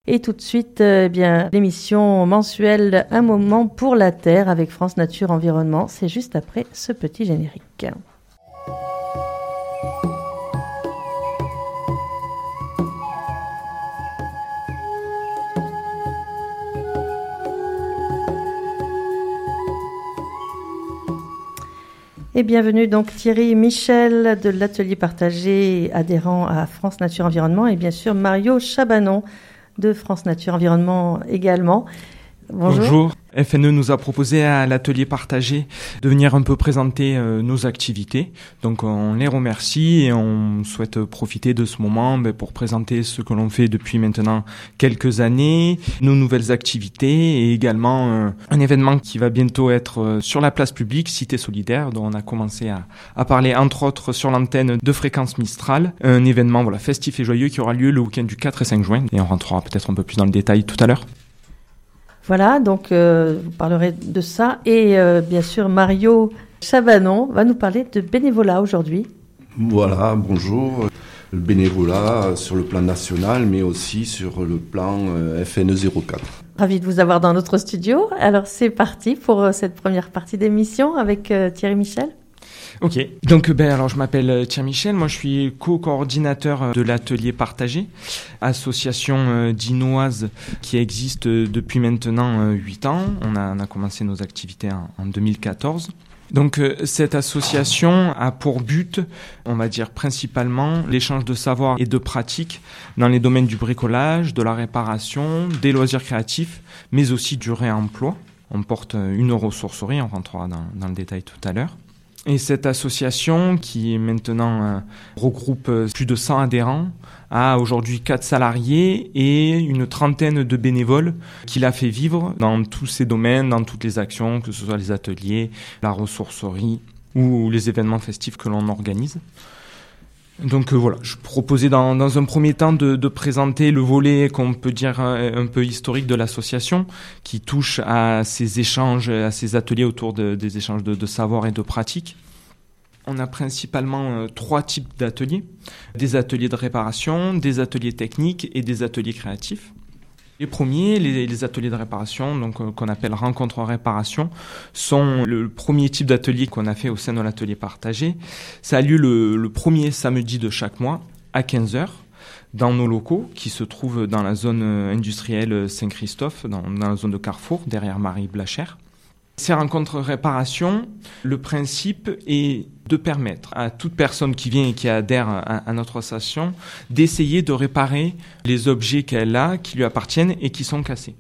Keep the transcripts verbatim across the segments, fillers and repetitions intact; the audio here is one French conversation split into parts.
Et tout de suite, euh, eh bien, l'émission mensuelle Un moment pour la Terre avec France Nature Environnement. C'est juste après ce petit générique. Et bienvenue donc Thierry Michel de l'Atelier Partagé, adhérent à France Nature Environnement, et bien sûr Mario Chabanon de France Nature Environnement également. Bonjour. Bonjour. F N E nous a proposé à l'Atelier Partagé de venir un peu présenter euh, nos activités. Donc on les remercie et on souhaite profiter de ce moment ben, pour présenter ce que l'on fait depuis maintenant quelques années, nos nouvelles activités et également euh, un événement qui va bientôt être euh, sur la place publique, Cité Solidaire, dont on a commencé à, à parler entre autres sur l'antenne de Fréquence Mistral. Un événement voilà, festif et joyeux qui aura lieu le week-end du quatre et cinq juin et on rentrera peut-être un peu plus dans le détail tout à l'heure. Voilà, donc euh, vous parlerez de ça. Et euh, bien sûr, Mario Chabanon va nous parler de bénévolat aujourd'hui. Voilà, bonjour. Le bénévolat sur le plan national, mais aussi sur le plan euh, F N E zéro quatre. Ravi de vous avoir dans notre studio. Alors c'est parti pour euh, cette première partie d'émission avec euh, Thierry Michel. Ok, donc ben alors je m'appelle Thierry Michel, moi je suis co-coordinateur de l'Atelier Partagé, association euh, dinoise qui existe depuis maintenant euh, huit ans. On a, on a commencé nos activités en, en deux mille quatorze. Donc euh, cette association a pour but, on va dire principalement, l'échange de savoir et de pratiques dans les domaines du bricolage, de la réparation, des loisirs créatifs, mais aussi du réemploi. On porte une ressourcerie, on rentrera dans, dans le détail tout à l'heure. Et cette association, qui maintenant euh, regroupe plus de cent adhérents, a aujourd'hui quatre salariés et une trentaine de bénévoles qui la fait vivre dans tous ces domaines, dans toutes les actions, que ce soit les ateliers, la ressourcerie ou les événements festifs que l'on organise. Donc euh, voilà, je proposais dans, dans un premier temps de, de présenter le volet qu'on peut dire un, un peu historique de l'association, qui touche à ces échanges, à ces ateliers autour de, des échanges de, de savoir et de pratiques. On a principalement euh, trois types d'ateliers, des ateliers de réparation, des ateliers techniques et des ateliers créatifs. Les premiers, les, les ateliers de réparation, donc euh, qu'on appelle rencontres réparation, sont le premier type d'atelier qu'on a fait au sein de l'Atelier Partagé. Ça a lieu le, le premier samedi de chaque mois à quinze heures dans nos locaux qui se trouvent dans la zone industrielle Saint-Christophe, dans, dans la zone de Carrefour, derrière Marie-Blachère. Ces rencontres réparation, le principe est de permettre à toute personne qui vient et qui adhère à, à notre association d'essayer de réparer les objets qu'elle a, qui lui appartiennent et qui sont cassés.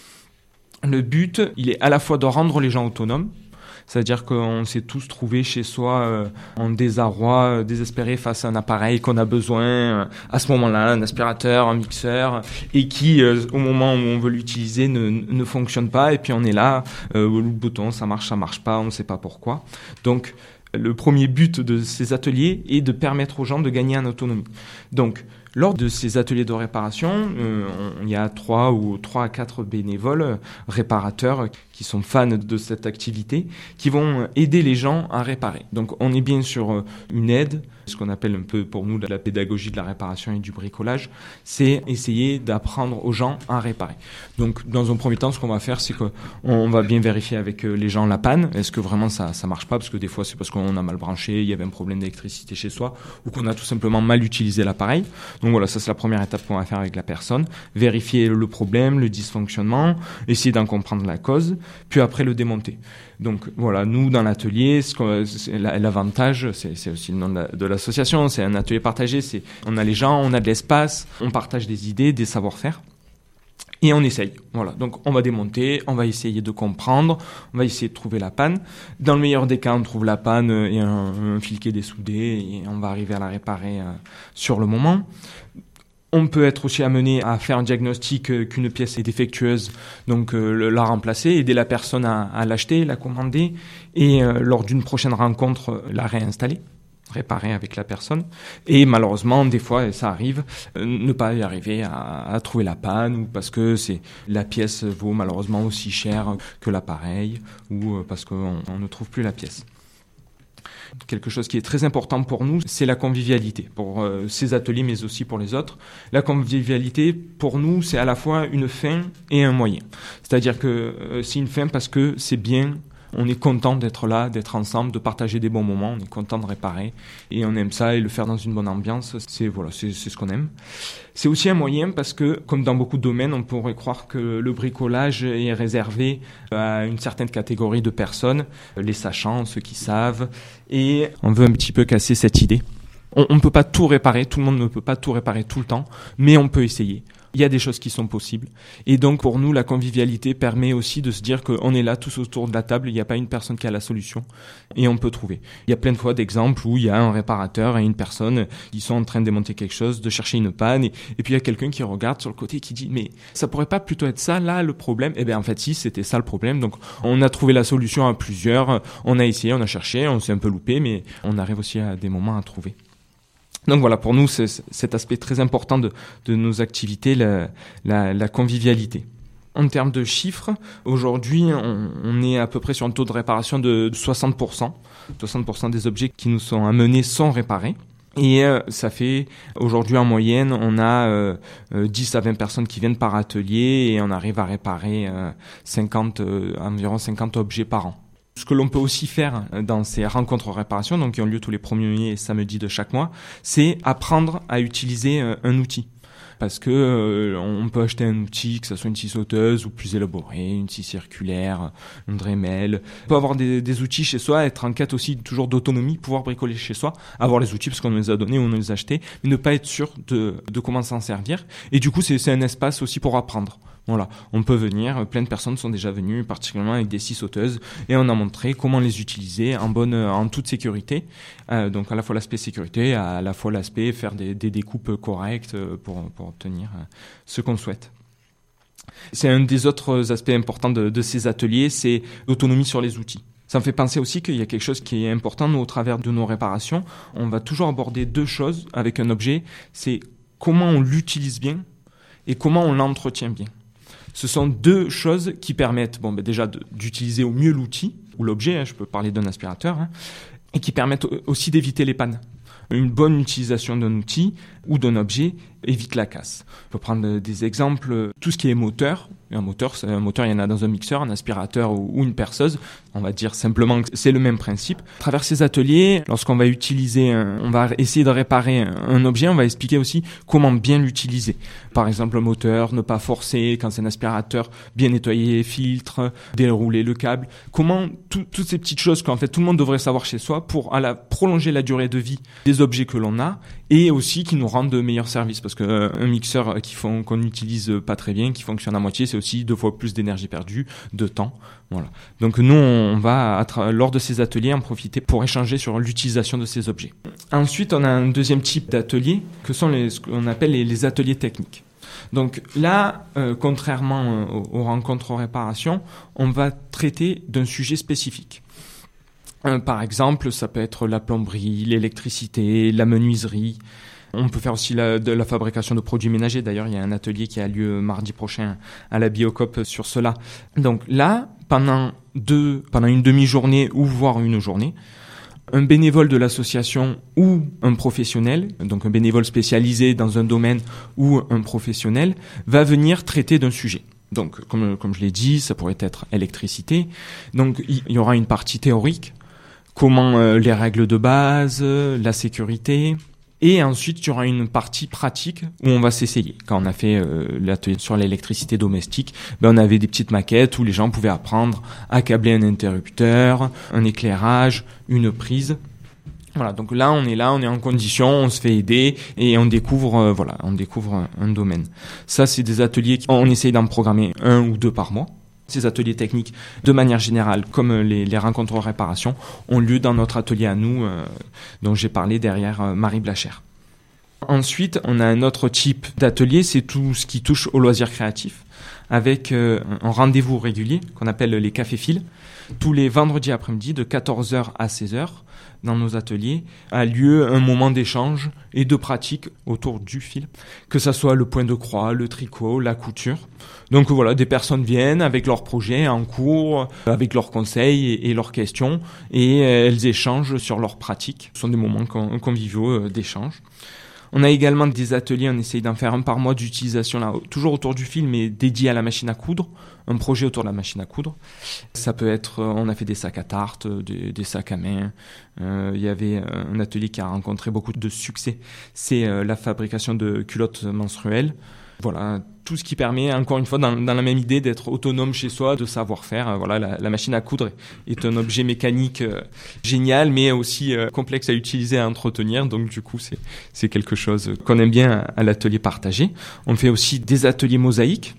Le but, il est à la fois de rendre les gens autonomes, c'est-à-dire qu'on s'est tous trouvés chez soi euh, en désarroi, euh, désespérés face à un appareil qu'on a besoin euh, à ce moment-là, un aspirateur, un mixeur, et qui, euh, au moment où on veut l'utiliser, ne, ne fonctionne pas. Et puis on est là, euh, le bouton, ça marche, ça marche pas, on ne sait pas pourquoi. Donc le premier but de ces ateliers est de permettre aux gens de gagner en autonomie. Donc lors de ces ateliers de réparation, euh, il y a trois ou trois à quatre bénévoles réparateurs qui sont fans de cette activité, qui vont aider les gens à réparer. Donc on est bien sur une aide, ce qu'on appelle un peu pour nous la pédagogie de la réparation et du bricolage, c'est essayer d'apprendre aux gens à réparer. Donc dans un premier temps, ce qu'on va faire, c'est qu'on va bien vérifier avec les gens la panne. Est-ce que vraiment ça ça marche pas? Parce que des fois c'est parce qu'on a mal branché, il y avait un problème d'électricité chez soi, ou qu'on a tout simplement mal utilisé l'appareil. Donc voilà, ça c'est la première étape qu'on va faire avec la personne. Vérifier le problème, le dysfonctionnement, essayer d'en comprendre la cause, puis après le démonter. Donc voilà, nous dans l'atelier, ce qu'on, c'est l'avantage, c'est, c'est aussi le nom de, la, de l'association, c'est un atelier partagé, c'est, on a les gens, on a de l'espace, on partage des idées, des savoir-faire. Et on essaye. Voilà. Donc, on va démonter, on va essayer de comprendre, on va essayer de trouver la panne. Dans le meilleur des cas, on trouve la panne et un, un fil qui est dessoudé et on va arriver à la réparer euh, sur le moment. On peut être aussi amené à faire un diagnostic euh, qu'une pièce est défectueuse, donc euh, le, la remplacer, aider la personne à, à l'acheter, la commander et euh, lors d'une prochaine rencontre, euh, la réinstaller, réparer avec la personne. Et malheureusement, des fois, ça arrive, euh, ne pas y arriver à, à trouver la panne ou parce que c'est, la pièce vaut malheureusement aussi cher que l'appareil ou euh, parce qu'on on ne trouve plus la pièce. Quelque chose qui est très important pour nous, c'est la convivialité, pour euh, ces ateliers, mais aussi pour les autres. La convivialité, pour nous, c'est à la fois une fin et un moyen. C'est-à-dire que euh, c'est une fin parce que c'est bien, on est content d'être là, d'être ensemble, de partager des bons moments, on est content de réparer, et on aime ça, et le faire dans une bonne ambiance, c'est, voilà, c'est, c'est ce qu'on aime. C'est aussi un moyen parce que, comme dans beaucoup de domaines, on pourrait croire que le bricolage est réservé à une certaine catégorie de personnes, les sachants, ceux qui savent, et on veut un petit peu casser cette idée. On ne peut pas tout réparer, tout le monde ne peut pas tout réparer tout le temps, mais on peut essayer. Il y a des choses qui sont possibles. Et donc, pour nous, la convivialité permet aussi de se dire qu'on est là tous autour de la table, il n'y a pas une personne qui a la solution, et on peut trouver. Il y a plein de fois d'exemples où il y a un réparateur et une personne qui sont en train de démonter quelque chose, de chercher une panne, et, et puis il y a quelqu'un qui regarde sur le côté et qui dit « mais ça pourrait pas plutôt être ça, là, le problème ?» Eh bien, en fait, si, c'était ça le problème. Donc, on a trouvé la solution à plusieurs, on a essayé, on a cherché, on s'est un peu loupé, mais on arrive aussi à des moments à trouver. Donc voilà, pour nous, c'est cet aspect très important de, de nos activités, la, la, la convivialité. En termes de chiffres, aujourd'hui, on, on est à peu près sur un taux de réparation de soixante pour cent. soixante pour cent des objets qui nous sont amenés sont réparés. Et euh, ça fait, aujourd'hui en moyenne, on a euh, euh, dix à vingt personnes qui viennent par atelier et on arrive à réparer euh, cinquante, euh, environ cinquante objets par an. Ce que l'on peut aussi faire dans ces rencontres réparation, donc qui ont lieu tous les premiers samedis de chaque mois, c'est apprendre à utiliser un outil. Parce que euh, on peut acheter un outil, que ce soit une scie sauteuse ou plus élaboré, une scie circulaire, un Dremel. On peut avoir des, des outils chez soi, être en quête aussi toujours d'autonomie, pouvoir bricoler chez soi, avoir les outils parce qu'on nous les a donnés ou on nous les a achetés, mais ne pas être sûr de, de comment s'en servir. Et du coup, c'est, c'est un espace aussi pour apprendre. Voilà, on peut venir, plein de personnes sont déjà venues, particulièrement avec des scies sauteuses, et on a montré comment les utiliser en bonne, en toute sécurité. Euh, donc à la fois l'aspect sécurité, à la fois l'aspect faire des, des découpes correctes pour, pour obtenir ce qu'on souhaite. C'est un des autres aspects importants de, de ces ateliers, c'est l'autonomie sur les outils. Ça me fait penser aussi qu'il y a quelque chose qui est important, nous, au travers de nos réparations. On va toujours aborder deux choses avec un objet, c'est comment on l'utilise bien et comment on l'entretient bien. Ce sont deux choses qui permettent, bon, ben déjà de, d'utiliser au mieux l'outil ou l'objet, hein, je peux parler d'un aspirateur, hein, et qui permettent aussi d'éviter les pannes. Une bonne utilisation d'un outil ou d'un objet évite la casse. On peut prendre des exemples, tout ce qui est moteur. Un moteur, c'est un moteur, il y en a dans un mixeur, un aspirateur ou, ou une perceuse. On va dire simplement que c'est le même principe. À travers ces ateliers, lorsqu'on va utiliser, un, on va essayer de réparer un, un objet, on va expliquer aussi comment bien l'utiliser. Par exemple, le moteur, ne pas forcer, quand c'est un aspirateur, bien nettoyer les filtres, dérouler le câble. Comment, tout, toutes ces petites choses qu'en fait tout le monde devrait savoir chez soi pour à la, prolonger la durée de vie des objets que l'on a et aussi qui nous rendent de meilleurs services. Parce qu'un euh, mixeur qui font, qu'on n'utilise pas très bien, qui fonctionne à moitié, c'est aussi deux fois plus d'énergie perdue, de temps. Voilà. Donc nous, on va, à tra- lors de ces ateliers, en profiter pour échanger sur l'utilisation de ces objets. Ensuite, on a un deuxième type d'atelier, que sont les, ce qu'on appelle les, les ateliers techniques. Donc là, euh, contrairement euh, aux, aux rencontres aux réparations, on va traiter d'un sujet spécifique. Euh, par exemple, ça peut être la plomberie, l'électricité, la menuiserie. On peut faire aussi la, de la fabrication de produits ménagers. D'ailleurs, il y a un atelier qui a lieu mardi prochain à la Biocoop sur cela. Donc là, pendant deux, pendant une demi-journée ou voire une journée, un bénévole de l'association ou un professionnel, donc un bénévole spécialisé dans un domaine ou un professionnel, va venir traiter d'un sujet. Donc, comme, comme je l'ai dit, ça pourrait être électricité. Donc, il y aura une partie théorique, comment euh, les règles de base, la sécurité. Et ensuite, il y aura une partie pratique où on va s'essayer. Quand on a fait euh, l'atelier sur l'électricité domestique, ben on avait des petites maquettes où les gens pouvaient apprendre à câbler un interrupteur, un éclairage, une prise. Voilà, donc là, on est là, on est en condition, on se fait aider et on découvre, euh, voilà, on découvre un, un domaine. Ça, c'est des ateliers qu'on essaye d'en programmer un ou deux par mois. Ces ateliers techniques, de manière générale, comme les, les rencontres en réparation, ont lieu dans notre atelier à nous, euh, dont j'ai parlé derrière euh, Marie Blachère. Ensuite, on a un autre type d'atelier, c'est tout ce qui touche aux loisirs créatifs, avec euh, un rendez-vous régulier qu'on appelle les cafés-fils. Tous les vendredis après-midi, de quatorze heures à seize heures, dans nos ateliers, a lieu un moment d'échange et de pratique autour du fil, que ça soit le point de croix, le tricot, la couture. Donc voilà, des personnes viennent avec leurs projets en cours, avec leurs conseils et, et leurs questions, et elles échangent sur leurs pratiques. Ce sont des moments con- conviviaux d'échange. On a également des ateliers, on essaye d'en faire un par mois d'utilisation, là, toujours autour du fil, mais dédié à la machine à coudre, un projet autour de la machine à coudre. Ça peut être, on a fait des sacs à tarte, des, des sacs à main. Euh, il y avait un atelier qui a rencontré beaucoup de succès, c'est euh, la fabrication de culottes menstruelles. Voilà, tout ce qui permet, encore une fois, dans, dans la même idée, d'être autonome chez soi, de savoir faire. Voilà, la, la machine à coudre est un objet mécanique euh, génial, mais aussi euh, complexe à utiliser, à entretenir. Donc, du coup, c'est, c'est quelque chose qu'on aime bien à, à l'atelier partagé. On fait aussi des ateliers mosaïques.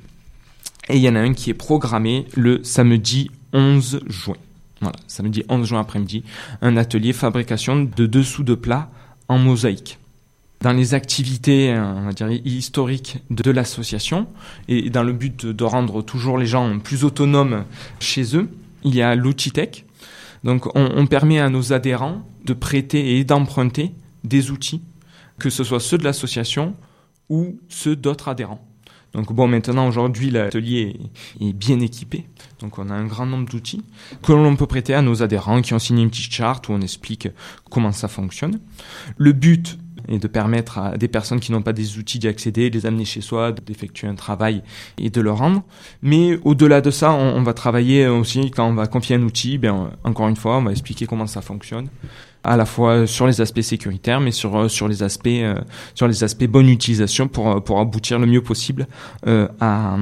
Et il y en a un qui est programmé le samedi onze juin. Voilà, samedi onze juin après-midi, un atelier fabrication de dessous de plats en mosaïque. Dans les activités, on va dire, historiques de l'association, et dans le but de rendre toujours les gens plus autonomes chez eux, il y a l'outil-tech. Donc, on, on permet à nos adhérents de prêter et d'emprunter des outils, que ce soit ceux de l'association ou ceux d'autres adhérents. Donc bon, maintenant, aujourd'hui, l'atelier est bien équipé. Donc on a un grand nombre d'outils que l'on peut prêter à nos adhérents qui ont signé une petite charte où on explique comment ça fonctionne. Le but est de permettre à des personnes qui n'ont pas des outils d'y accéder, de les amener chez soi, d'effectuer un travail et de le rendre. Mais au-delà de ça, on, on va travailler aussi, quand on va confier un outil, ben, encore une fois, on va expliquer comment ça fonctionne, à la fois sur les aspects sécuritaires, mais sur sur les aspects euh, sur les aspects bonne utilisation pour pour aboutir le mieux possible euh, à,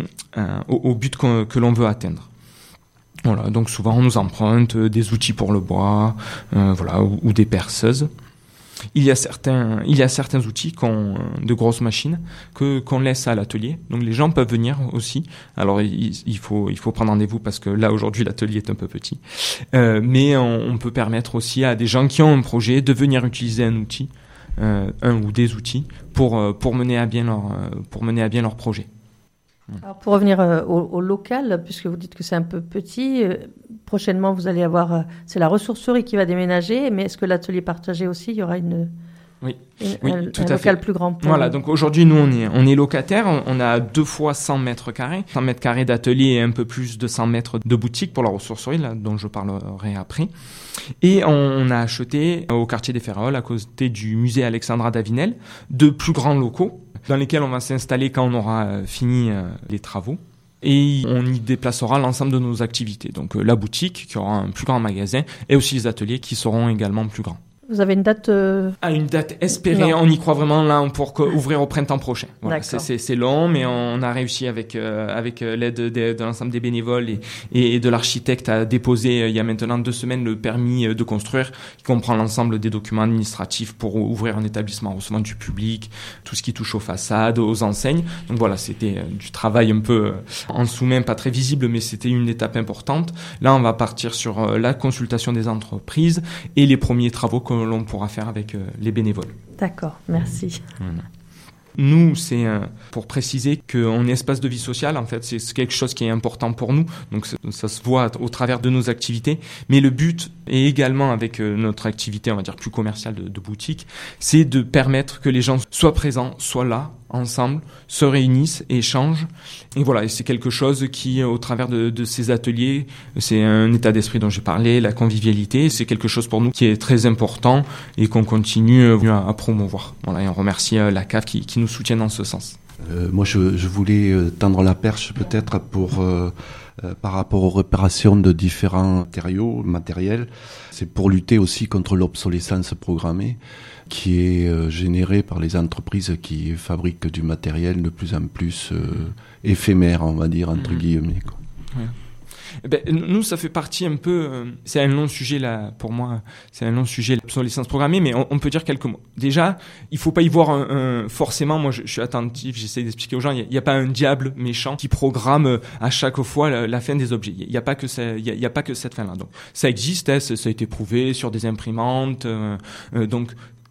à au, au but qu'on, que l'on veut atteindre. Voilà, donc souvent on nous emprunte des outils pour le bois, euh, voilà, ou, ou des perceuses. Il y a certains, il y a certains outils qu'on, de grosses machines que qu'on laisse à l'atelier. Donc les gens peuvent venir aussi. Alors il, il faut, il faut prendre rendez-vous parce que là aujourd'hui l'atelier est un peu petit. Euh, mais on, on peut permettre aussi à des gens qui ont un projet de venir utiliser un outil, euh, un ou des outils pour pour mener à bien leur pour mener à bien leur projet. Alors pour revenir euh, au, au local, puisque vous dites que c'est un peu petit, euh, prochainement vous allez avoir, euh, c'est la ressourcerie qui va déménager, mais est-ce que l'atelier partagé aussi, il y aura une, oui, une, oui, un, tout un à local fait. plus grand pour... Voilà, donc aujourd'hui nous on est, on est locataire, on, on a deux fois cent mètres carrés, cent mètres carrés d'atelier et un peu plus de cent mètres de boutique pour la ressourcerie, là, dont je parlerai après. Et on, on a acheté au quartier des Ferroles, à côté du musée Alexandra d'Avinel, deux plus grands locaux dans lesquels on va s'installer quand on aura euh, fini euh, les travaux. Et on y déplacera l'ensemble de nos activités. Donc euh, la boutique, qui aura un plus grand magasin, et aussi les ateliers qui seront également plus grands. Vous avez une date euh... Ah, une date espérée, non. On y croit vraiment là pour ouvrir au printemps prochain. Voilà, c'est, c'est, c'est long, mais on a réussi avec euh, avec l'aide de, de, de l'ensemble des bénévoles et, et de l'architecte à déposer euh, il y a maintenant deux semaines le permis de construire, qui comprend l'ensemble des documents administratifs pour ouvrir un établissement recevant du public, tout ce qui touche aux façades, aux enseignes. Donc voilà, c'était euh, du travail un peu euh, en sous-main, pas très visible, mais c'était une étape importante. Là, on va partir sur euh, la consultation des entreprises et les premiers travaux que l'on pourra faire avec euh, les bénévoles. D'accord, merci. Voilà. Nous, c'est euh, pour préciser qu'on est espace de vie sociale, en fait, c'est quelque chose qui est important pour nous, donc ça se voit au travers de nos activités, mais le but, et également avec euh, notre activité, on va dire, plus commerciale de, de boutique, c'est de permettre que les gens soient présents, soient là, ensemble, se réunissent, échangent, et voilà, et c'est quelque chose qui, au travers de, de ces ateliers, c'est un état d'esprit dont j'ai parlé, la convivialité, c'est quelque chose pour nous qui est très important et qu'on continue à, à promouvoir. Voilà, et on remercie euh, la C A F qui, qui nous soutient dans ce sens. Euh, moi, je, je voulais euh, tendre la perche peut-être pour euh, euh, par rapport aux réparations de différents matériaux, matériels. C'est pour lutter aussi contre l'obsolescence programmée qui est euh, générée par les entreprises qui fabriquent du matériel de plus en plus euh, éphémère, on va dire, entre mmh. guillemets, quoi. Ouais. Ben, nous, ça fait partie un peu... Euh, c'est un long sujet, là, pour moi. C'est un long sujet, l'obsolescence programmée, mais on, on peut dire quelques mots. Déjà, il faut pas y voir un... un forcément, moi, je, je suis attentif, j'essaie d'expliquer aux gens, il n'y a, a pas un diable méchant qui programme à chaque fois la, la fin des objets. Il n'y a, a pas que ça, il y a, y a pas que cette fin-là. Donc, ça existe, hein, ça, ça a été prouvé sur des imprimantes. Euh, euh, donc,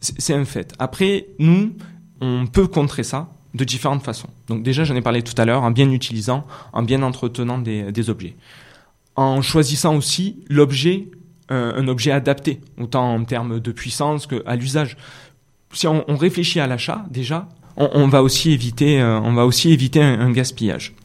c'est, c'est un fait. Après, nous, on peut contrer ça de différentes façons. Donc déjà, j'en ai parlé tout à l'heure, en bien utilisant, en bien entretenant des, des objets. En choisissant aussi l'objet, euh, un objet adapté, autant en termes de puissance qu'à l'usage. Si on, on réfléchit à l'achat, déjà, on, on va aussi éviter, euh, on va aussi éviter un, un gaspillage.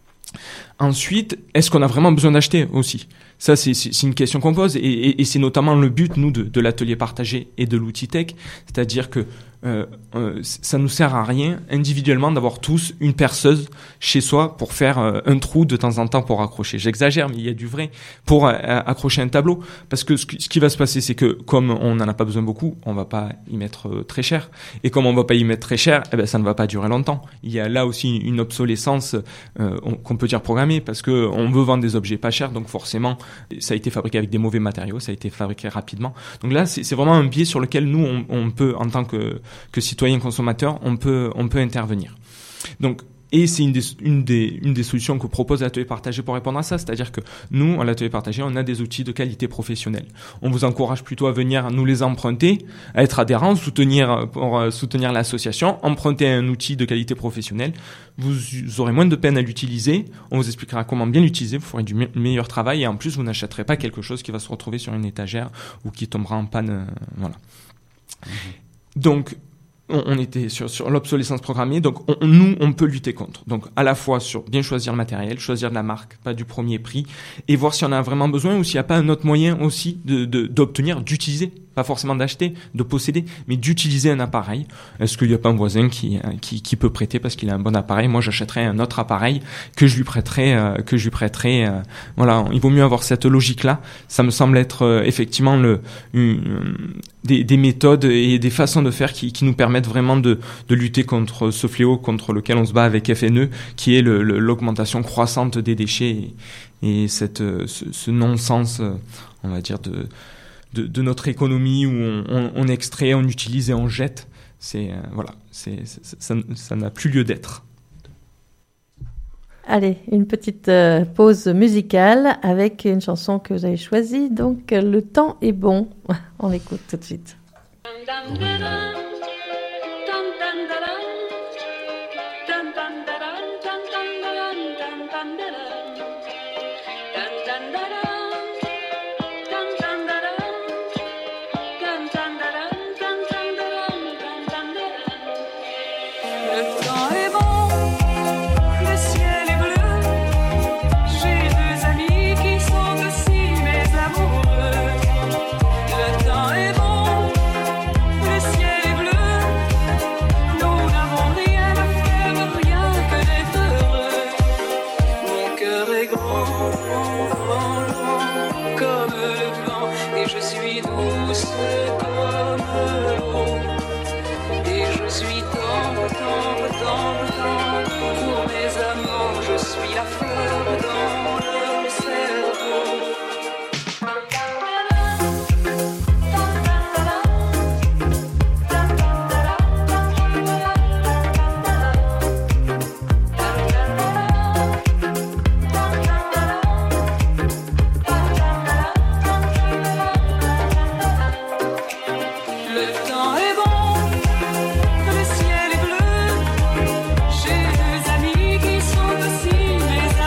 Ensuite, est-ce qu'on a vraiment besoin d'acheter aussi ? Ça, c'est, c'est, c'est une question qu'on pose, et, et, et c'est notamment le but, nous, de, de l'atelier partagé et de l'outil tech, c'est-à-dire que euh, euh, ça nous sert à rien individuellement d'avoir tous une perceuse chez soi pour faire euh, un trou de temps en temps pour accrocher. J'exagère, mais il y a du vrai pour euh, accrocher un tableau, parce que ce, ce qui va se passer, c'est que comme on n'en a pas besoin beaucoup, on va pas y mettre euh, très cher, et comme on va pas y mettre très cher, eh ben ça ne va pas durer longtemps. Il y a là aussi une obsolescence euh, on, qu'on peut dire programmée, parce que on veut vendre des objets pas chers, donc forcément ça a été fabriqué avec des mauvais matériaux, ça a été fabriqué rapidement. Donc là, c'est, c'est vraiment un biais sur lequel nous, on, on peut, en tant que, que citoyen consommateur, on peut, on peut intervenir. Donc, et c'est une des, une des, une des solutions que propose l'atelier partagé pour répondre à ça. C'est-à-dire que nous, à l'atelier partagé, on a des outils de qualité professionnelle. On vous encourage plutôt à venir nous les emprunter, à être adhérent, soutenir, pour soutenir l'association, emprunter un outil de qualité professionnelle. Vous aurez moins de peine à l'utiliser. On vous expliquera comment bien l'utiliser. Vous ferez du me- meilleur travail, et en plus, vous n'achèterez pas quelque chose qui va se retrouver sur une étagère ou qui tombera en panne. Euh, voilà. Mmh. Donc, on était sur, sur l'obsolescence programmée, donc on, nous, on peut lutter contre. Donc à la fois sur bien choisir le matériel, choisir de la marque, pas du premier prix, et voir si on a vraiment besoin ou s'il n'y a pas un autre moyen aussi de, de, d'obtenir, d'utiliser, pas forcément d'acheter, de posséder, mais d'utiliser un appareil. Est-ce qu'il n'y a pas un voisin qui, qui, qui peut prêter parce qu'il a un bon appareil ? Moi, j'achèterais un autre appareil que je lui prêterais, euh, que je lui prêterais. Euh, voilà, il vaut mieux avoir cette logique-là. Ça me semble être euh, effectivement le, une, des, des méthodes et des façons de faire qui, qui nous permettent vraiment de, de lutter contre ce fléau contre lequel on se bat avec F N E, qui est le, le, l'augmentation croissante des déchets et, et cette, ce, ce non-sens, on va dire, de De, de notre économie où on, on, on extrait, on utilise et on jette. C'est, euh, voilà, c'est, c'est, ça, ça n'a plus lieu d'être. Allez, une petite euh, pause musicale avec une chanson que vous avez choisie. Donc, euh, Le temps est bon. On l'écoute tout de suite. Le ciel est bleu, j'ai deux amis qui sont aussi mes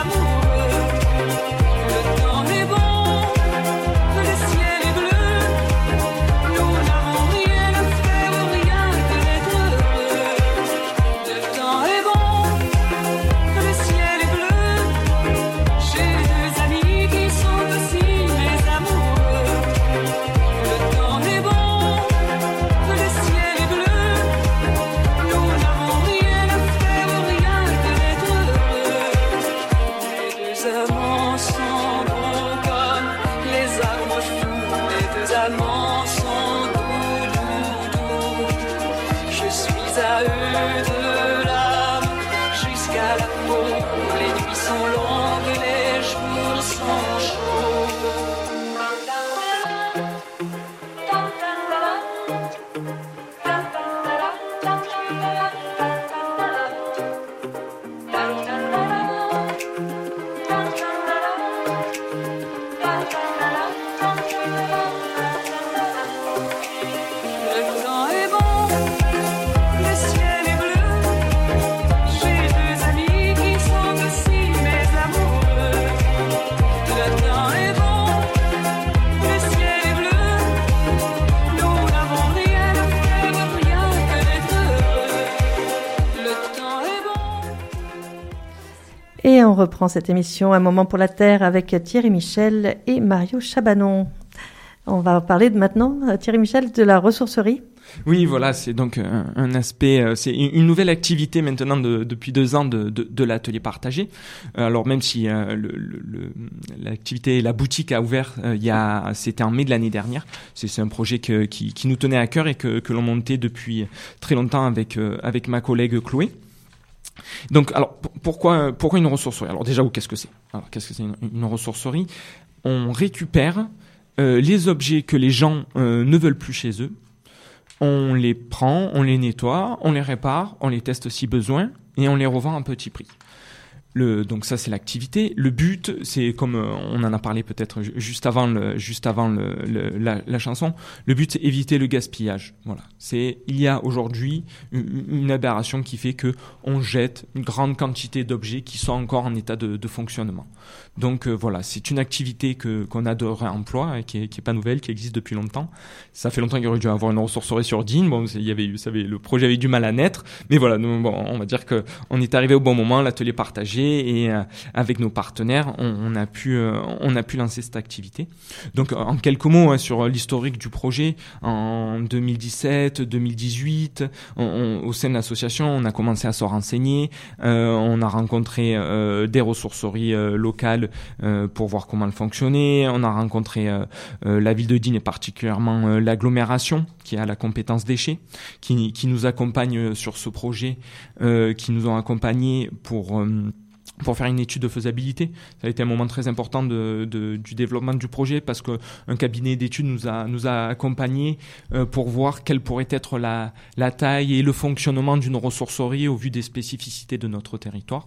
Et on reprend cette émission Un moment pour la Terre avec Thierry Michel et Mario Chabanon. On va parler de maintenant, Thierry Michel, de la ressourcerie. Oui, voilà, c'est donc un, un aspect, euh, c'est une nouvelle activité maintenant de, depuis deux ans de, de, de l'atelier partagé. Alors même si euh, le, le, l'activité, la boutique a ouvert, euh, il y a, c'était en mai de l'année dernière. C'est, c'est un projet que, qui, qui nous tenait à cœur et que, que l'on montait depuis très longtemps avec euh, avec ma collègue Chloé. Donc, alors p- pourquoi pourquoi une ressourcerie ? Alors déjà, qu'est-ce que c'est ? Alors qu'est-ce que c'est une, une ressourcerie ? On récupère euh, les objets que les gens euh, ne veulent plus chez eux. On les prend, on les nettoie, on les répare, on les teste si besoin et on les revend à un petit prix. Le, donc ça c'est l'activité. Le but, c'est comme euh, on en a parlé peut-être juste avant le, juste avant le, le, la, la chanson. Le but c'est éviter le gaspillage. Voilà. C'est il y a aujourd'hui une, une aberration qui fait que on jette une grande quantité d'objets qui sont encore en état de, de fonctionnement. Donc euh, voilà, c'est une activité que qu'on a de réemploi et qui est, qui est pas nouvelle, qui existe depuis longtemps. Ça fait longtemps qu'il y aurait dû avoir une ressourcerie sur Digne. Bon, il y avait eu, ça avait, le projet avait du mal à naître, mais voilà, nous, bon, on va dire que on est arrivé au bon moment, l'atelier partagé. Et euh, avec nos partenaires, on, on a pu euh, on a pu lancer cette activité. Donc en quelques mots hein, sur l'historique du projet, en deux mille dix-sept, deux mille dix-huit, on, on, au sein de l'association, on a commencé à se renseigner, euh, on a rencontré euh, des ressourceries euh, locales euh, pour voir comment elles fonctionnaient, on a rencontré euh, euh, la ville de Digne et particulièrement euh, l'agglomération qui a la compétence déchets, qui qui nous accompagne sur ce projet, euh, qui nous ont accompagnés pour euh, pour faire une étude de faisabilité. Ça a été un moment très important de, de, du développement du projet parce qu'un cabinet d'études nous a, nous a accompagnés euh, pour voir quelle pourrait être la, la taille et le fonctionnement d'une ressourcerie au vu des spécificités de notre territoire.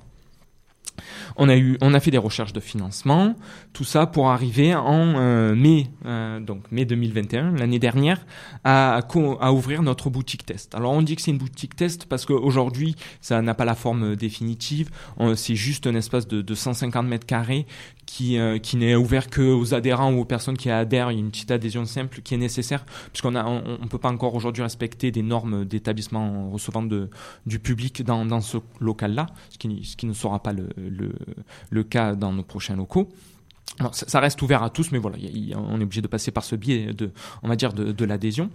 On a eu, on a fait des recherches de financement, tout ça pour arriver en euh, mai, euh, donc mai deux mille vingt et un, l'année dernière, à, à ouvrir notre boutique test. Alors on dit que c'est une boutique test parce qu'aujourd'hui ça n'a pas la forme définitive, on, c'est juste un espace de, de cent cinquante mètres carrés qui euh, qui n'est ouvert que aux adhérents ou aux personnes qui adhèrent. Il y a une petite adhésion simple qui est nécessaire puisqu'on a, on, on peut pas encore aujourd'hui respecter des normes d'établissement recevant de du public dans dans ce local-là, ce qui ce qui ne sera pas le le, le cas dans nos prochains locaux. Alors, ça, ça reste ouvert à tous, mais voilà, y, y, on est obligé de passer par ce biais de, on va dire, de, de l'adhésion.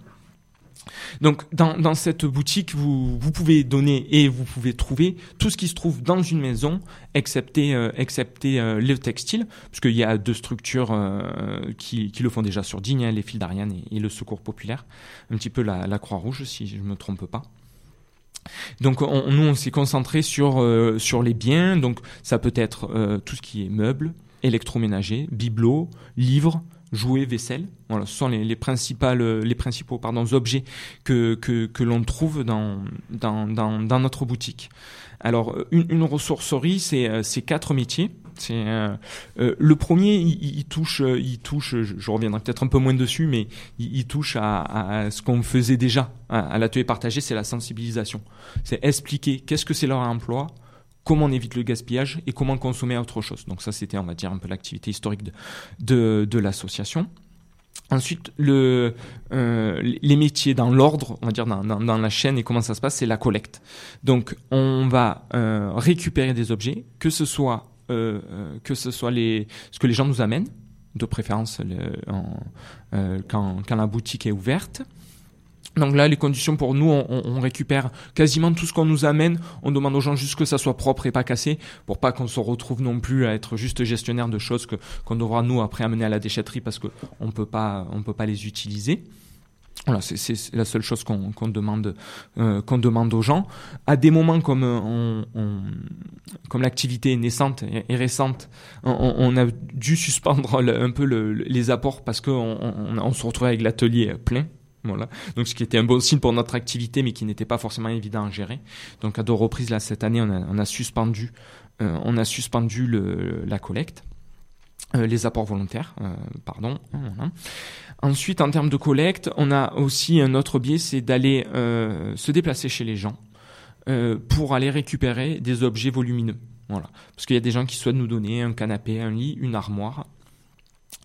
Donc, dans, dans cette boutique, vous, vous pouvez donner et vous pouvez trouver tout ce qui se trouve dans une maison, excepté, euh, excepté euh, le textile, puisqu'il y a deux structures euh, qui, qui le font déjà sur Digne, hein, les Fils d'Ariane et, et le Secours Populaire, un petit peu la, la Croix-Rouge, si je ne me trompe pas. Donc on, nous on s'est concentré sur euh, sur les biens, donc ça peut être euh, tout ce qui est meubles, électroménager, bibelots, livres, jouets, vaisselle. Voilà, ce sont les, les principales les principaux pardon objets que que que l'on trouve dans dans dans dans notre boutique. Alors une, une ressourcerie c'est c'est quatre métiers. C'est euh, euh, le premier, il, il touche, il touche. Je, je reviendrai peut-être un peu moins dessus, mais il, il touche à, à ce qu'on faisait déjà à, à l'atelier partagé, c'est la sensibilisation. C'est expliquer qu'est-ce que c'est leur emploi, comment on évite le gaspillage et comment consommer autre chose. Donc ça, c'était, on va dire, un peu l'activité historique de de, de l'association. Ensuite, le, euh, les métiers dans l'ordre, on va dire dans, dans, dans la chaîne et comment ça se passe, c'est la collecte. Donc, on va euh, récupérer des objets, que ce soit Euh, euh, que ce soit les, ce que les gens nous amènent, de préférence le, en, euh, quand, quand la boutique est ouverte. Donc là, les conditions pour nous, on, on récupère quasiment tout ce qu'on nous amène. On demande aux gens juste que ça soit propre et pas cassé, pour pas qu'on se retrouve non plus à être juste gestionnaire de choses que qu'on devra nous après amener à la déchetterie parce que on peut pas, on peut pas les utiliser. Voilà, c'est, c'est la seule chose qu'on, qu'on demande, euh, qu'on demande aux gens. À des moments comme on, on, comme l'activité est naissante et, et récente, on, on a dû suspendre le, un peu le, les apports parce que on, on, on se retrouvait avec l'atelier plein. Voilà. Donc ce qui était un bon signe pour notre activité, mais qui n'était pas forcément évident à gérer. Donc à deux reprises là cette année, on a, on a suspendu, euh, on a suspendu le, la collecte. Euh, les apports volontaires, euh, pardon. Voilà. Ensuite, en termes de collecte, on a aussi un autre biais, c'est d'aller euh, se déplacer chez les gens euh, pour aller récupérer des objets volumineux. Voilà. Parce qu'il y a des gens qui souhaitent nous donner un canapé, un lit, une armoire.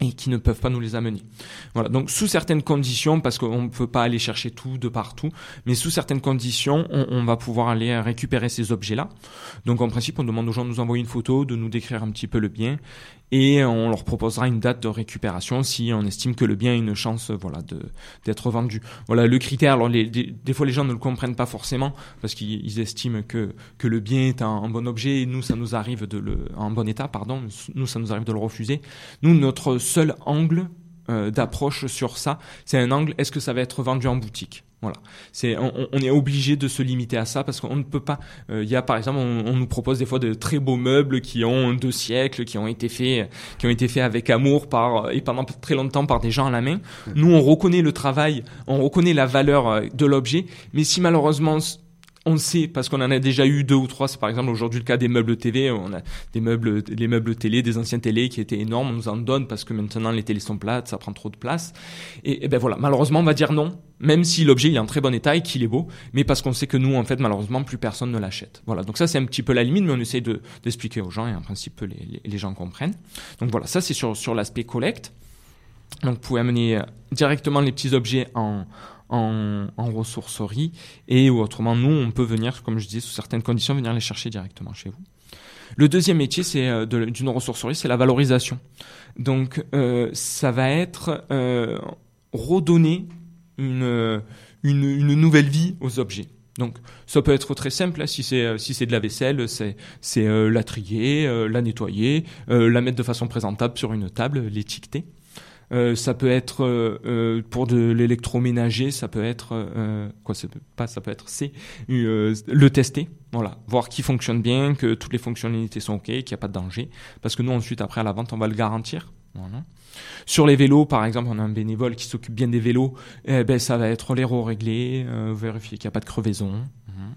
et qui ne peuvent pas nous les amener. Voilà. Donc, sous certaines conditions, parce qu'on ne peut pas aller chercher tout de partout, mais sous certaines conditions, on, on va pouvoir aller récupérer ces objets-là. Donc, en principe, on demande aux gens de nous envoyer une photo, de nous décrire un petit peu le bien, et on leur proposera une date de récupération si on estime que le bien a une chance, voilà, de, d'être vendu. Voilà, le critère. Alors, les, des, des fois, les gens ne le comprennent pas forcément, parce qu'ils ils estiment que, que le bien est un, un bon objet, et nous, ça nous arrive de le, en bon état, pardon, nous, ça nous arrive de le refuser. Nous, notre seul angle euh, d'approche sur ça, c'est un angle, est-ce que ça va être vendu en boutique? Voilà, c'est on, on est obligé de se limiter à ça parce qu'on ne peut pas. Il euh, y a par exemple, on, on nous propose des fois de très beaux meubles qui ont deux siècles, qui ont été faits, qui ont été faits avec amour par et pendant très longtemps par des gens à la main. Nous, on reconnaît le travail, on reconnaît la valeur de l'objet, mais si malheureusement on sait, parce qu'on en a déjà eu deux ou trois, c'est par exemple aujourd'hui le cas des meubles T V, on a des meubles, les meubles télé, des anciennes télé qui étaient énormes, on nous en donne parce que maintenant les télés sont plates, ça prend trop de place. Et, et ben voilà, malheureusement on va dire non, même si l'objet il est en très bon état et qu'il est beau, mais parce qu'on sait que nous en fait malheureusement plus personne ne l'achète. Voilà, donc ça c'est un petit peu la limite, mais on essaie de, d'expliquer aux gens et en principe les, les, les gens comprennent. Donc voilà, ça c'est sur, sur l'aspect collecte. Donc vous pouvez amener directement les petits objets en En, en ressourcerie et ou autrement nous on peut venir, comme je disais, sous certaines conditions venir les chercher directement chez vous. Le deuxième métier c'est de, d'une ressourcerie, c'est la valorisation. Donc euh, ça va être euh, redonner une, une une nouvelle vie aux objets. Donc ça peut être très simple, si c'est si c'est de la vaisselle, c'est c'est euh, la trier, euh, la nettoyer, euh, la mettre de façon présentable sur une table, l'étiqueter. Euh, ça peut être euh, pour de l'électroménager, ça peut être euh, quoi, ça peut pas, ça peut être c'est euh, le tester, voilà, voir qu'il fonctionne bien, que toutes les fonctionnalités sont ok, qu'il n'y a pas de danger, parce que nous ensuite après à la vente on va le garantir. Voilà. Sur les vélos, par exemple, on a un bénévole qui s'occupe bien des vélos, eh ben ça va être les roues réglées, euh, vérifier qu'il n'y a pas de crevaison. Mmh.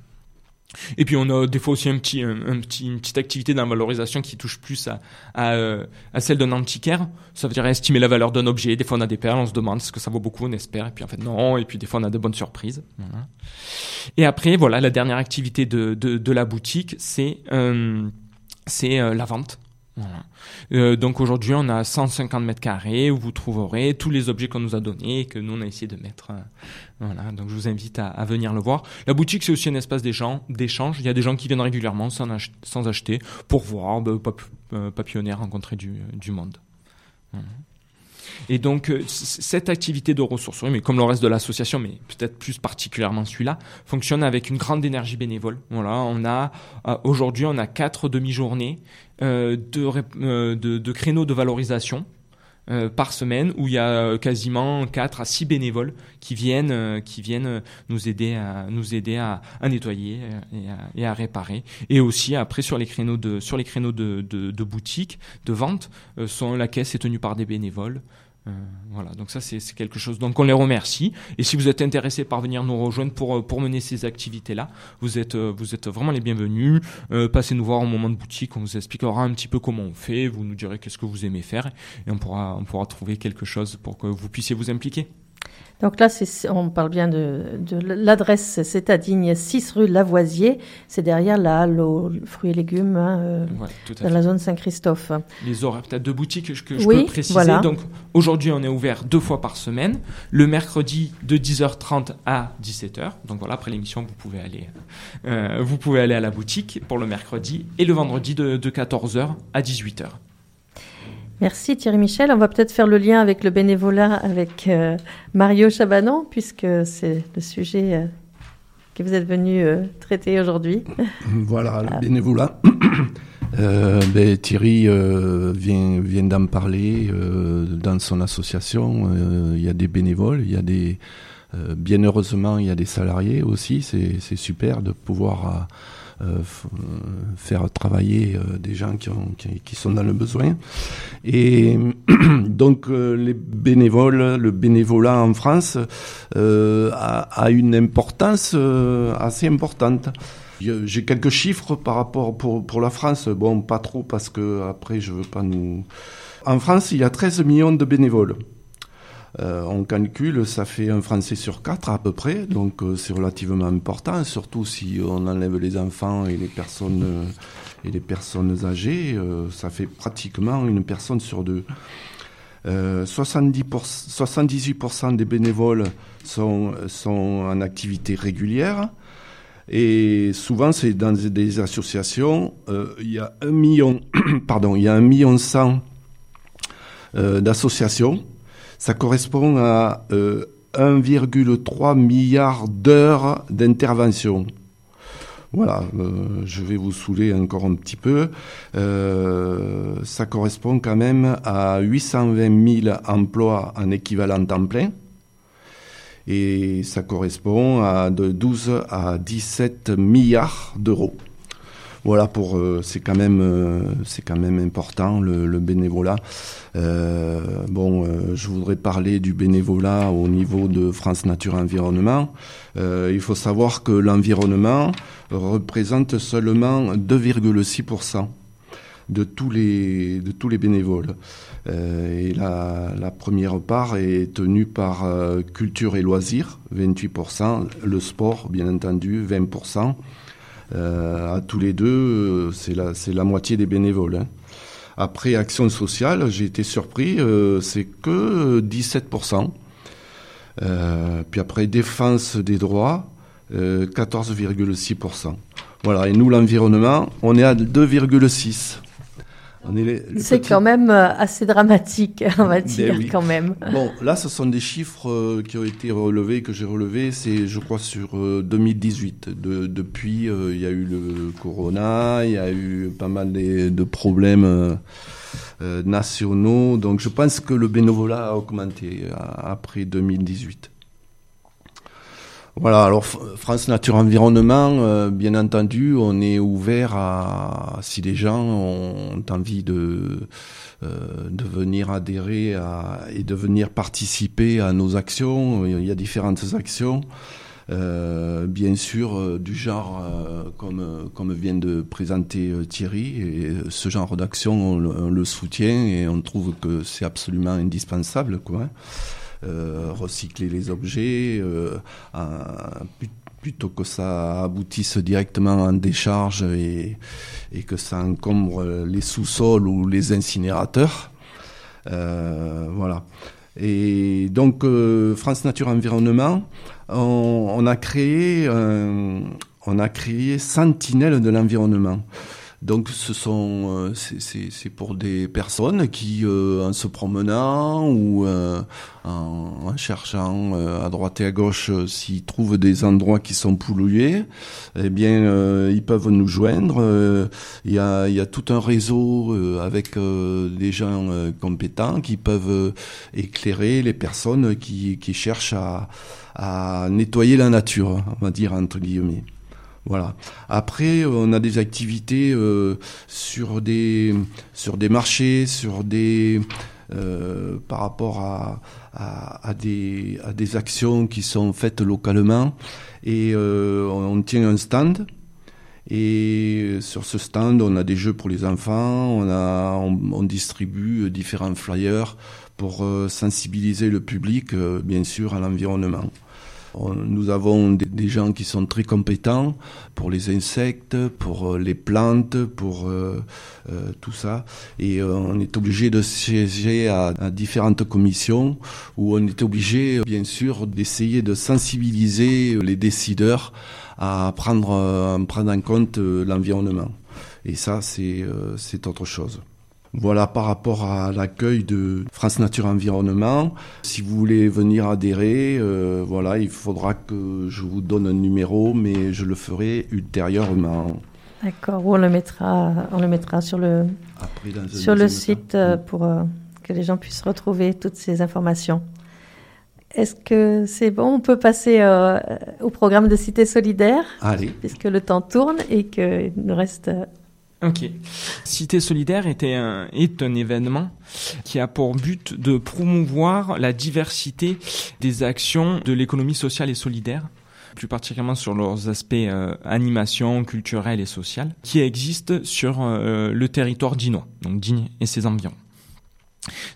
Et puis on a des fois aussi un petit, un, un petit, une petite activité dans la valorisation qui touche plus à, à, à celle d'un antiquaire. Ça veut dire estimer la valeur d'un objet. Des fois on a des perles, on se demande ce que ça vaut beaucoup, on espère. Et puis en fait non. Et puis des fois on a de bonnes surprises. Voilà. Et après voilà, la dernière activité de, de, de la boutique, c'est, euh, c'est euh, la vente. Voilà. Euh, donc aujourd'hui on a cent cinquante mètres carrés où vous trouverez tous les objets qu'on nous a donnés et que nous on a essayé de mettre. Euh, voilà. Donc je vous invite à, à venir le voir. La boutique c'est aussi un espace d'échange. Il y a des gens qui viennent régulièrement sans, ach- sans acheter pour voir, bah, pap- euh, papillonner, rencontrer du, du monde. Voilà. Et donc euh, c- cette activité de ressourcerie, mais comme le reste de l'association, mais peut-être plus particulièrement celui-là, fonctionne avec une grande énergie bénévole. Voilà, on a euh, aujourd'hui on a quatre demi-journées euh, de, euh, de, de créneaux de valorisation euh, par semaine où il y a quasiment quatre à six bénévoles qui viennent euh, qui viennent nous aider à nous aider à, à nettoyer et à, et à réparer. Et aussi après sur les créneaux de sur les créneaux de de, de boutique, de vente, euh, sont, la caisse est tenue par des bénévoles. Euh, voilà, donc ça c'est, c'est quelque chose. Donc on les remercie. Et si vous êtes intéressé par venir nous rejoindre pour pour mener ces activités-là, vous êtes vous êtes vraiment les bienvenus. Euh, passez nous voir au moment de boutique, on vous expliquera un petit peu comment on fait. Vous nous direz qu'est-ce que vous aimez faire et on pourra on pourra trouver quelque chose pour que vous puissiez vous impliquer. Donc là, c'est, on parle bien de, de l'adresse, c'est à Digne, six rue Lavoisier. C'est derrière la halle aux fruits et légumes, hein, euh, ouais, tout à dans fait. la zone Saint-Christophe. Les horaires peut-être de boutique que, que je oui, peux préciser. Voilà. Donc aujourd'hui, on est ouvert deux fois par semaine. Le mercredi de dix heures trente à dix-sept heures. Donc voilà, après l'émission, vous pouvez aller, euh, vous pouvez aller à la boutique pour le mercredi. Et le vendredi de, de quatorze heures à dix-huit heures. Merci Thierry Michel. On va peut-être faire le lien avec le bénévolat avec euh, Mario Chabanon, puisque c'est le sujet euh, que vous êtes venu euh, traiter aujourd'hui. Voilà, le bénévolat. euh, ben, Thierry euh, vient, vient d'en parler euh, dans son association. Euh, il y a des bénévoles, il y a des, euh, bien heureusement, il y a des salariés aussi. C'est, c'est super de pouvoir... Euh, Euh, f- faire travailler euh, des gens qui, ont, qui, qui sont dans le besoin. Et donc euh, les bénévoles, le bénévolat en France euh, a, a une importance euh, assez importante. J'ai quelques chiffres par rapport pour, pour la France. Bon, pas trop parce que après je veux pas nous... En France, il y a treize millions de bénévoles. Euh, on calcule, ça fait un Français sur quatre à peu près, donc euh, c'est relativement important, surtout si on enlève les enfants et les personnes, euh, et les personnes âgées, euh, ça fait pratiquement une personne sur deux. Euh, soixante-dix pour cent, soixante-dix-huit pour cent des bénévoles sont, sont en activité régulière. Et souvent, c'est dans des associations. Euh, il y a un million, pardon, il y a un million cent euh, d'associations. Ça correspond à euh, un virgule trois milliard d'heures d'intervention. Voilà, euh, je vais vous saouler encore un petit peu. Euh, ça correspond quand même à huit cent vingt mille emplois en équivalent temps plein. Et ça correspond à de douze à dix-sept milliards d'euros. Voilà, pour euh, c'est quand même euh, c'est quand même important le, le bénévolat. Euh, bon, euh, je voudrais parler du bénévolat au niveau de France Nature Environnement. Euh, il faut savoir que l'environnement représente seulement deux virgule six pour cent de tous les de tous les bénévoles. Euh, et la, la première part est tenue par euh, culture et loisirs, vingt-huit pour cent, le sport bien entendu, vingt pour cent. Euh, à tous les deux, c'est la, c'est la moitié des bénévoles. Hein. Après action sociale, j'ai été surpris, euh, c'est que dix-sept pour cent. Euh, puis après défense des droits, euh, quatorze virgule six pour cent. Voilà, et nous l'environnement, on est à deux virgule six. On est les, les c'est petits... quand même assez dramatique, on va dire, oui. quand même. Bon, là, ce sont des chiffres euh, qui ont été relevés, que j'ai relevés, c'est, je crois, sur euh, deux mille dix-huit. De, depuis, euh, il y a eu le corona, il y a eu pas mal de, de problèmes euh, euh, nationaux. Donc, je pense que le bénévolat a augmenté euh, après deux mille dix-huit. Voilà, alors France Nature Environnement, euh, bien entendu, on est ouvert à, si les gens ont envie de, euh, de venir adhérer à, et de venir participer à nos actions. Il y a différentes actions, euh, bien sûr, euh, du genre, euh, comme, comme vient de présenter euh, Thierry, et ce genre d'action, on, on le soutient et on trouve que c'est absolument indispensable, quoi. Hein. Euh, recycler les objets euh, euh, plutôt que ça aboutisse directement en décharge et, et que ça encombre les sous-sols ou les incinérateurs. Euh, voilà. Et donc euh, France Nature Environnement, on, on a créé euh, on a créé Sentinelle de l'environnement. Donc ce sont c'est, c'est, c'est pour des personnes qui euh, en se promenant ou euh, en, en cherchant euh, à droite et à gauche euh, s'ils trouvent des endroits qui sont pollués, eh bien euh, ils peuvent nous joindre. Euh, il y a il y a tout un réseau euh, avec euh, des gens euh, compétents qui peuvent euh, éclairer les personnes qui qui cherchent à à nettoyer la nature, on va dire entre guillemets. Voilà. Après, on a des activités euh, sur des sur des marchés, sur des euh, par rapport à, à à des à des actions qui sont faites localement. Et euh, on tient un stand. Et sur ce stand, on a des jeux pour les enfants. On a on, on distribue différents flyers pour euh, sensibiliser le public, euh, bien sûr, à l'environnement. Nous avons des, des gens qui sont très compétents pour les insectes, pour les plantes, pour euh, euh, tout ça. Et euh, on est obligé de siéger à, à différentes commissions où on est obligé, bien sûr, d'essayer de sensibiliser les décideurs à prendre, à prendre en compte l'environnement. Et ça, c'est, euh, c'est autre chose. Voilà, par rapport à l'accueil de France Nature Environnement, si vous voulez venir adhérer, euh, voilà, il faudra que je vous donne un numéro, mais je le ferai ultérieurement. D'accord, on le mettra, on le mettra sur le, Après, sur le site euh, pour euh, que les gens puissent retrouver toutes ces informations. Est-ce que c'est bon? On peut passer euh, au programme de Cité Solidaire. Allez. Puisque le temps tourne et qu'il nous reste... Euh, Ok. Cité Solidaire était un, est un événement qui a pour but de promouvoir la diversité des actions de l'économie sociale et solidaire, plus particulièrement sur leurs aspects euh, animation, culturelle et sociale, qui existent sur euh, le territoire dinois, donc Digne et ses environs.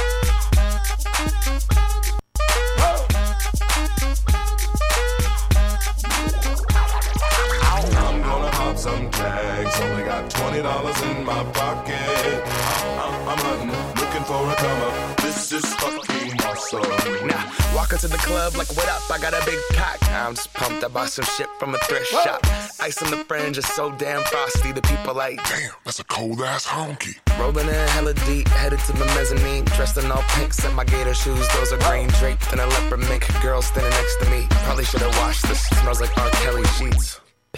Whoa. Walk into the club like, what up? I got a big cock. I'm just pumped. I bought some shit from a thrift shop. Ice on the fringe is so damn frosty. The people like, damn, that's a cold ass honky. Rolling in hella deep, headed to the mezzanine. Dressed in all pink, set my gator shoes. Those are green draped in a leopard mink. Girl standing next to me. Probably should have washed this. Smells like R. Kelly sheets.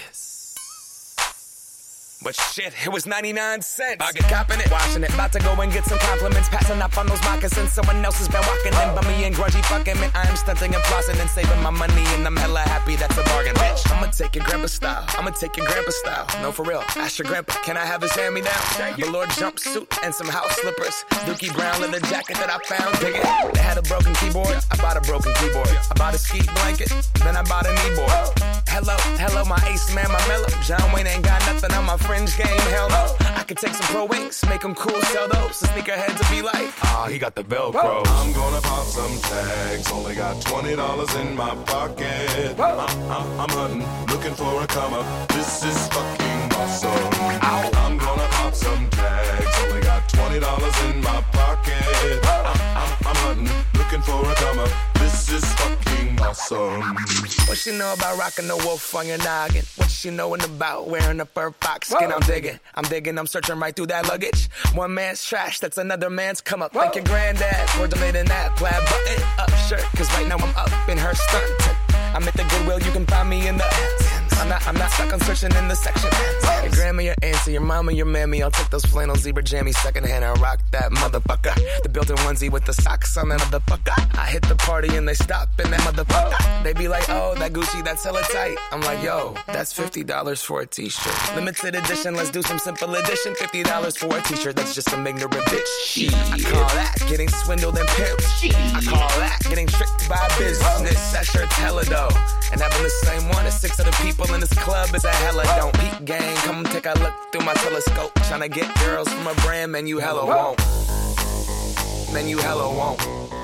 But shit, it was ninety-nine cents. I get copping it, washing it. About to go and get some compliments. Passing up on those moccasins. Someone else has been walking in. Bummy and grungy fucking me. I am stunting and flossing and saving my money. And I'm hella happy that's a bargain, bitch. I'ma take your grandpa style. I'ma take your grandpa style. No, for real. Ask your grandpa, can I have his hand-me-down? Velour jumpsuit and some house slippers. Dookie brown leather jacket that I found. Dig it. They had a broken keyboard. I bought a broken keyboard. I bought a ski blanket. Then I bought a kneeboard. Hello, hello, my ace man, my mellow. John Wayne ain't got nothing on my fringe game. Hell no. I could take some pro wings, make them cool, sell those. The sneakerheads will be like, ah, he got the Velcro. I'm gonna pop some tags. Only got twenty dollars in my pocket. I'm, I'm, I'm hunting, looking for a come up. This is fucking awesome. Ow. I'm gonna pop some tags. Only got twenty dollars in my pocket. I'm, I'm, I'm hunting, looking for a come up. This is fucking awesome. What she know about rocking the wolf on your noggin? What she knowin' about wearing a fur fox skin? Whoa. I'm digging, I'm digging, I'm searching right through that luggage. One man's trash, that's another man's come up. Whoa. Thank your granddad for donating that plaid button up shirt. Cause right now I'm up in her stunt. I'm at the Goodwill, you can find me in the I'm not, I'm not stuck on searching in the section. Your grandma, your auntie, your mama, your mammy. I'll take those flannel zebra jammies secondhand and rock that motherfucker. The built-in onesie with the socks on that motherfucker. I hit the party and they stop in that motherfucker. They be like, oh, that Gucci, that's hella tight. I'm like, yo, that's fifty dollars for a t-shirt. Limited edition, let's do some simple edition. fifty dollars for a t-shirt, that's just some ignorant bitch. Shit. I call that getting swindled and pimped. I call that getting tricked by business. That shirt's hella dough. And having the same one as six other people in this club is a hella don't. Peep gang, come take a look through my telescope. Tryna get girls from a brand, man, you hella won't. Man, you hella won't.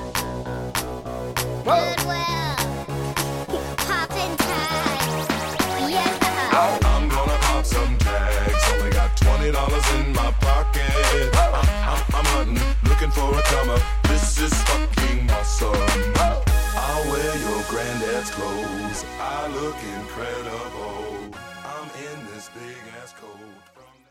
Goodwill. Poppin' tags. Yeah. I'm gonna pop some tags. Only got twenty dollars in my pocket. I'm, I'm, I'm hunting, looking for a come up. This is fucking awesome. I'll wear your granddad's clothes. I look incredible. I'm in this big ass coat. From